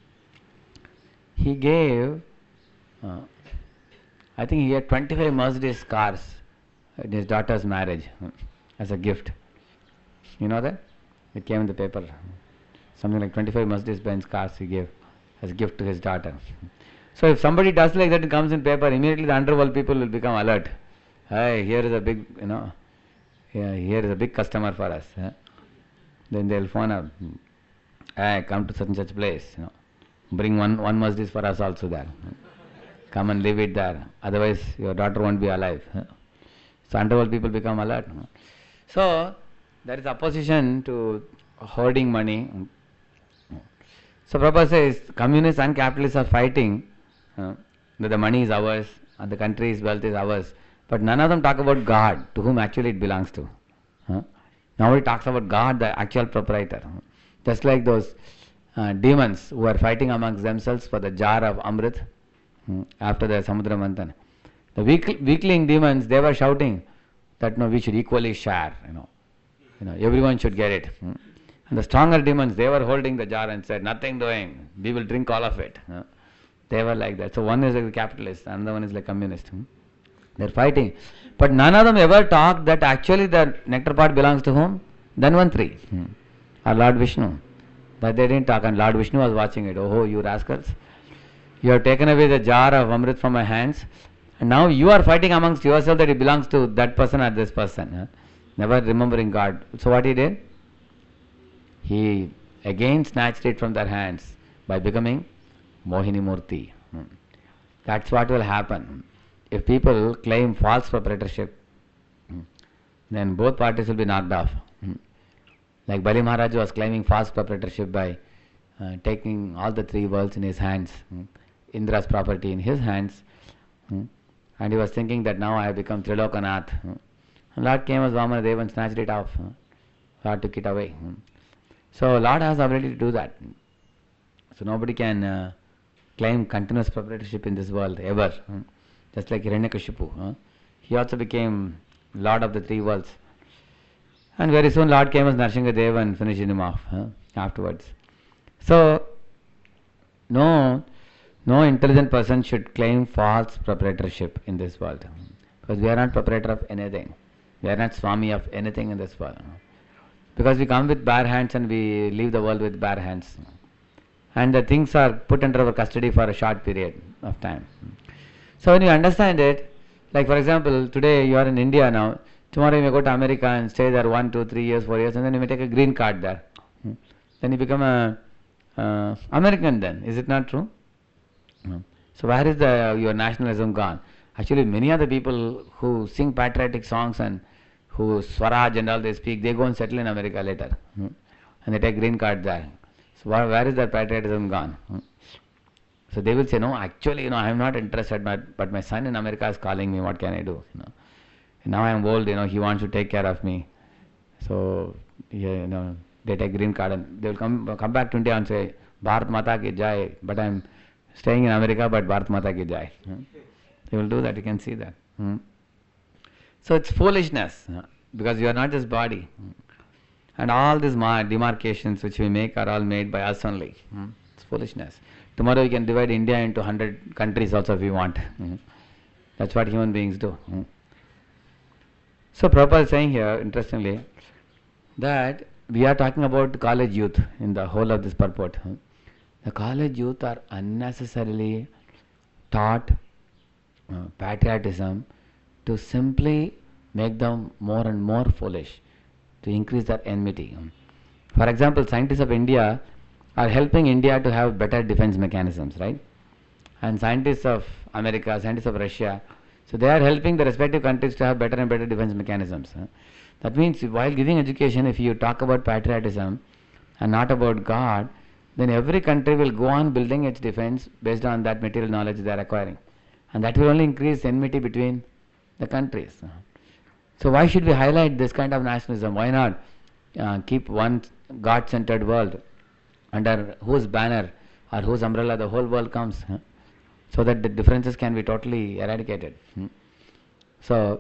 he gave, uh, I think he had twenty-five Mercedes cars at his daughter's marriage uh, as a gift. You know that? It came in the paper. Something like twenty-five Mercedes Benz cars he gave as a gift to his daughter. So if somebody does like that, it comes in paper, immediately the underworld people will become alert. Hey, here is a big, you know, yeah, here is a big customer for us. Huh? Then they'll phone up. Hey, come to such and such place. You know, bring one one Mercedes for us also there. Come and leave it there. Otherwise, your daughter won't be alive. Huh? So underworld people become alert. Huh? So there is opposition to hoarding money. So Prabhupada says communists and capitalists are fighting uh, that the money is ours and the country's wealth is ours. But none of them talk about God, to whom actually it belongs to. Huh? Nobody talks about God, the actual proprietor. Just like those uh, demons who are fighting amongst themselves for the jar of Amrit hmm, after the Samudra Manthan. The weak, weakling demons, they were shouting that no, we should equally share. You know, you know, everyone should get it. Hmm. And the stronger demons, they were holding the jar and said, nothing doing, we will drink all of it. Huh? They were like that. So one is like the capitalist, another one is like communist. Hmm? They're fighting. But none of them ever talked that actually the nectar pot belongs to whom? Dhanvantri, hmm. or Lord Vishnu. That they didn't talk, and Lord Vishnu was watching it. Oh, you rascals, you have taken away the jar of Amrit from my hands, and now you are fighting amongst yourself that it belongs to that person or this person. Huh? never remembering God. So what he did? He again snatched it from their hands by becoming Mohini Murti. Hmm. That's what will happen. If people claim false proprietorship, hmm, then both parties will be knocked off. Hmm. Like Bali Maharaj was claiming false proprietorship by uh, taking all the three worlds in his hands, hmm, Indra's property in his hands, hmm, and he was thinking that now I have become Trilokanath. Hmm. And Lord came as Vamanadev and snatched it off. Hmm. Lord took it away. Hmm. So Lord has the ability to do that. So nobody can uh, claim continuous proprietorship in this world ever. Hmm. Just like Hiranyakashipu. Huh? He also became Lord of the three worlds. And very soon Lord came as Narsingadev and finished him off huh? afterwards. So no, no intelligent person should claim false proprietorship in this world. Because we are not proprietor of anything. We are not Swami of anything in this world. Because we come with bare hands and we leave the world with bare hands. And the things are put under our custody for a short period of time. So when you understand it, like for example, today you are in India now, tomorrow you may go to America and stay there one, two, three years, four years, and then you may take a green card there. Then you become a uh, American then, is it not true? So where is the your nationalism gone? Actually many of the people who sing patriotic songs and who Swaraj and all they speak, they go and settle in America later. And they take green card there. So where, where is that patriotism gone? So they will say, no, actually, you know, I am not interested, but, but my son in America is calling me, what can I do? You know, now I am old, you know, he wants to take care of me. So, yeah, you know, they take green card and they will come come back to India and say, Bharat Mata ki jai, but I am staying in America, but Bharat Mata ki jai. Hmm? They will do that, you can see that. Hmm? So it's foolishness, because you are not this body. And all these demarcations which we make are all made by us only. Hmm? It's foolishness. Tomorrow we can divide India into one hundred countries also if we want. Mm-hmm. That's what human beings do. Mm-hmm. So Prabhupada is saying here, interestingly, that we are talking about college youth in the whole of this purport. Mm-hmm. The college youth are unnecessarily taught uh, patriotism to simply make them more and more foolish, to increase their enmity. Mm-hmm. For example, scientists of India are helping India to have better defense mechanisms, right? And scientists of America, scientists of Russia, so they are helping the respective countries to have better and better defense mechanisms. Huh? That means while giving education, if you talk about patriotism and not about God, then every country will go on building its defense based on that material knowledge they are acquiring. And that will only increase enmity between the countries. Huh? So why should we highlight this kind of nationalism? Why not uh, keep one God-centered world under whose banner or whose umbrella the whole world comes, huh? So that the differences can be totally eradicated. Hmm? So,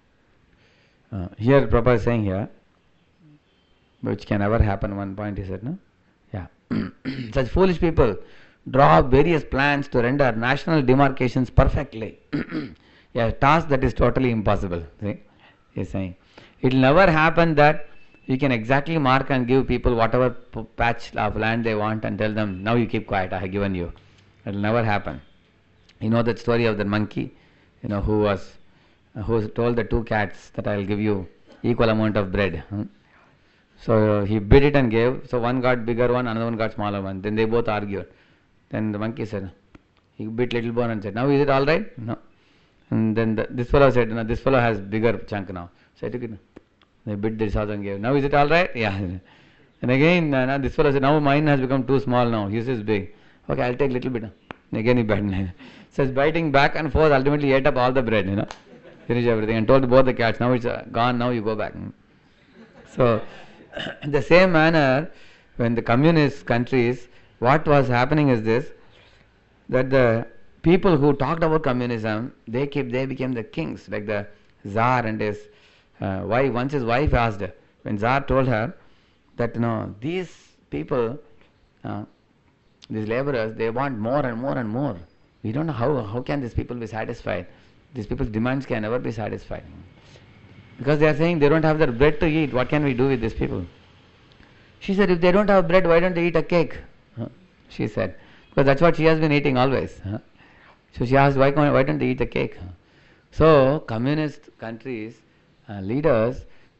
uh, here Prabhupada is saying here, which can never happen, one point he said, no? Yeah. Such foolish people draw up various plans to render national demarcations perfectly. A task that is totally impossible. See? He is saying. It will never happen that you can exactly mark and give people whatever p- patch of land they want and tell them, now you keep quiet, I have given you. It will never happen. You know that story of the monkey, you know, who was, uh, who told the two cats that I will give you equal amount of bread. Hmm? So uh, he bid it and gave. So one got bigger one, another one got smaller one. Then they both argued. Then the monkey said, he bit little bone and said, now is it all right? No. And then the, this fellow said, no, this fellow has bigger chunk now. So I took it. They bit this house and gave. Now is it all right? Yeah. And again, uh, this fellow said, now mine has become too small now. His is big. Okay, I'll take little bit. And again he bit. So it's biting back and forth, ultimately ate up all the bread, you know. Finished everything and told both the cats, now it's uh, gone, now you go back. So, in the same manner, when the communist countries, what was happening is this, that the people who talked about communism, they keep, they became the kings, like the Tsar and his uh, wife. Once his wife asked, when Tsar told her that, you know, these people, uh, these laborers, they want more and more and more. We don't know how, how can these people be satisfied. These people's demands can never be satisfied. Because they are saying they don't have their bread to eat. What can we do with these people? She said, if they don't have bread, why don't they eat a cake? Huh? She said. Because that's what she has been eating always. Huh? So she asked, why, why don't they eat a cake? Huh? So, communist countries, uh, leaders,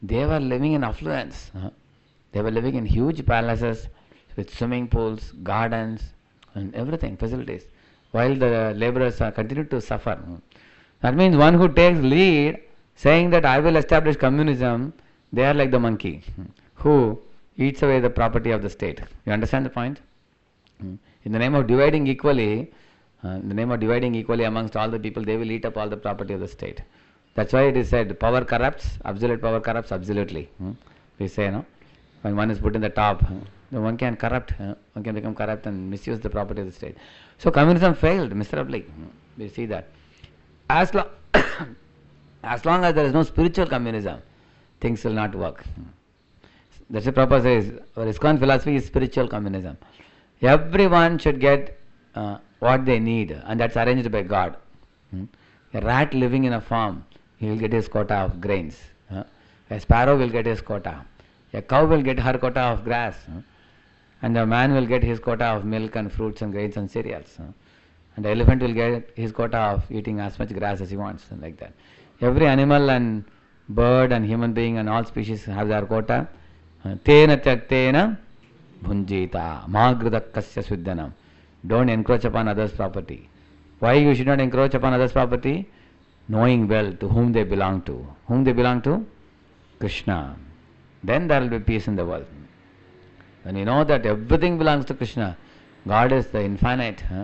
they were living in affluence. Uh, they were living in huge palaces with swimming pools, gardens, and everything, facilities, while the laborers uh, continued to suffer. That means one who takes lead, saying that I will establish communism, they are like the monkey who eats away the property of the state. You understand the point? In the name of dividing equally, uh, in the name of dividing equally amongst all the people, they will eat up all the property of the state. That's why it is said, power corrupts, absolute power corrupts absolutely. Hmm? We say, no? When one is put in the top, then one can corrupt, uh, one can become corrupt and misuse the property of the state. So communism failed miserably. We see that. As, lo- as long as there is no spiritual communism, things will not work. That's the purpose is, our ISKCON philosophy is spiritual communism. Everyone should get uh, what they need, and that's arranged by God. Hmm? A rat living in a farm, he will get his quota of grains. Uh, a sparrow will get his quota. A cow will get her quota of grass. Uh, and a man will get his quota of milk and fruits and grains and cereals. Uh, and the elephant will get his quota of eating as much grass as he wants, and like that. Every animal and bird and human being and all species have their quota. Tena tyaktena bhunjita magridakasya suddhanam. Don't encroach upon others' property. Why you should not encroach upon others' property? Knowing well to whom they belong to. Whom they belong to? Krishna. Then there will be peace in the world. When you know that everything belongs to Krishna, God is the infinite. Huh?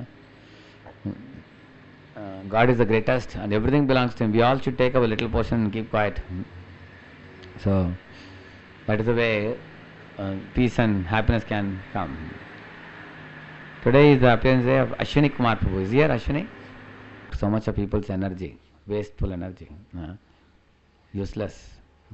Uh, God is the greatest and everything belongs to Him. We all should take our little portion and keep quiet. So, that is the way uh, peace and happiness can come. Today is the appearance day of Ashwini Kumar Prabhu. Is here Ashwini? So much of people's energy, wasteful energy, uh, useless.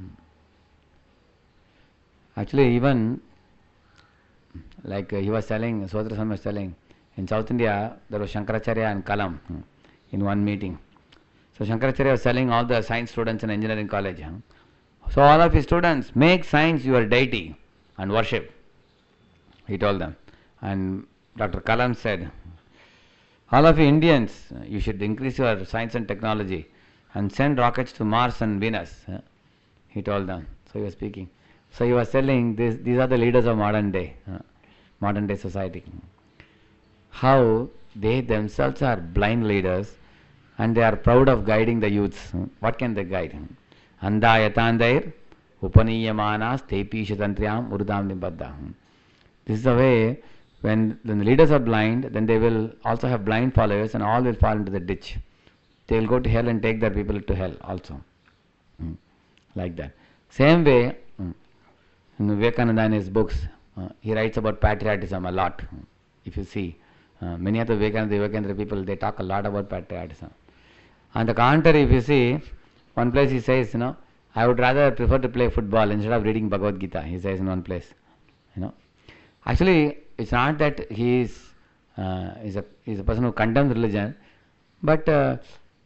Actually, even like uh, he was telling, Sodra Swami was telling, in South India there was Shankaracharya and Kalam hmm, in one meeting. So Shankaracharya was telling all the science students in engineering college, huh? So all of his students, make science your deity and worship, he told them. And Doctor Kalam said, all of you Indians, you should increase your science and technology and send rockets to Mars and Venus, huh? He told them. So he was speaking. So he was telling, this, these are the leaders of modern day, huh? modern day society. How they themselves are blind leaders and they are proud of guiding the youths. Huh? What can they guide? Andayatandair upaniyamanas tepishatantriyam urudam nibbadda. This is the way, when, when the leaders are blind, then they will also have blind followers and all will fall into the ditch. They will go to hell and take their people to hell also. Hmm. Like that. Same way, hmm, in Vivekananda in his books, uh, he writes about patriotism a lot. If you see, uh, many of the Vivekananda, Vivekananda people, they talk a lot about patriotism. On the contrary, if you see, one place he says, you know, I would rather prefer to play football instead of reading Bhagavad Gita, he says in one place. You know, actually, it's not that he is, uh, is, a, is a person who condemns religion, but uh,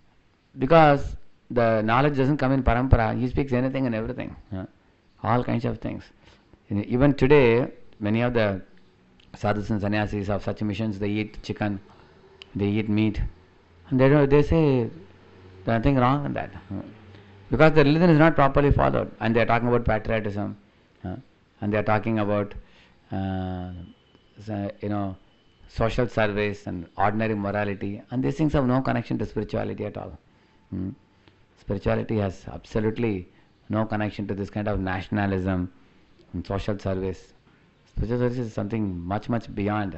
because the knowledge doesn't come in parampara, he speaks anything and everything, uh, all kinds of things. Even today, many of the sadhus and sannyasis of such missions, they eat chicken, they eat meat, and they don't, they say there's nothing wrong in that, uh, because the religion is not properly followed, and they are talking about patriotism, uh, and they are talking about uh, you know, social service and ordinary morality, and these things have no connection to spirituality at all. Hmm. Spirituality has absolutely no connection to this kind of nationalism and social service. Spiritual service is something much, much beyond.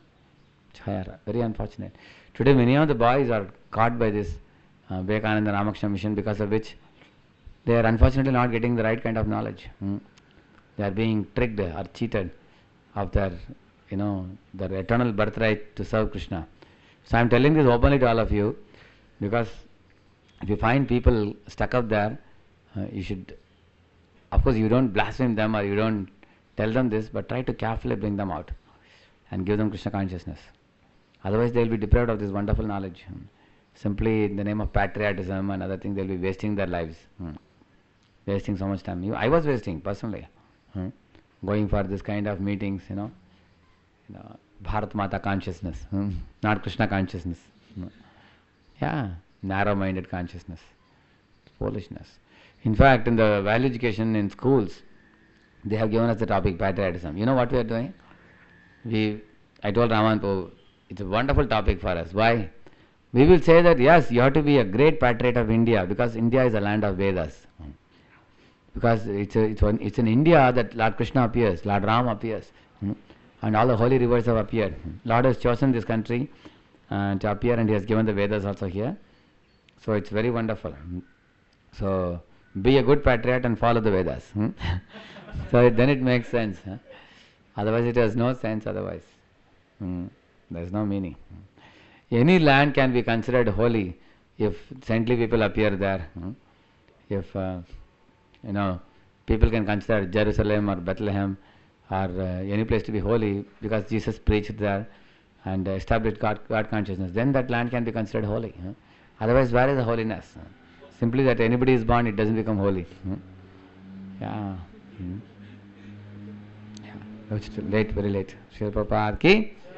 Uh, very unfortunate. Today many of the boys are caught by this uh, Vivekananda Ramakrishna mission, because of which they are unfortunately not getting the right kind of knowledge. Hmm. They are being tricked or cheated of their, you know, their eternal birthright to serve Krishna. So I am telling this openly to all of you, because if you find people stuck up there, uh, you should, of course you don't blaspheme them or you don't tell them this, but try to carefully bring them out and give them Krishna consciousness. Otherwise they will be deprived of this wonderful knowledge. Hmm. Simply in the name of patriotism and other things, they will be wasting their lives. Hmm. Wasting so much time. You, I was wasting personally. Hmm. Going for this kind of meetings, you know, you know, Bharat Mata consciousness, hmm, not Krishna consciousness. Hmm. Yeah, narrow-minded consciousness, foolishness. In fact, in the value education in schools, they have given us the topic patriotism. You know what we are doing? We, I told Raman Prabhu, it's a wonderful topic for us. Why? We will say that yes, you have to be a great patriot of India because India is a land of Vedas. Because it's, a, it's, one, it's in India that Lord Krishna appears, Lord Ram appears, and all the holy rivers have appeared. Lord has chosen this country uh, to appear, and He has given the Vedas also here. So it's very wonderful. So be a good patriot and follow the Vedas. So it, then it makes sense. Huh? Otherwise it has no sense otherwise. Hmm. There is no meaning. Any land can be considered holy if saintly people appear there. Hmm? If, uh, you know, people can consider Jerusalem or Bethlehem or uh, any place to be holy because Jesus preached there and established God, God consciousness, then that land can be considered holy. Huh? Otherwise, where is the holiness? Huh? Simply that anybody is born, it doesn't become holy. Hmm? Yeah. Hmm. Yeah. It's late, very late. Srila Prabhupada ki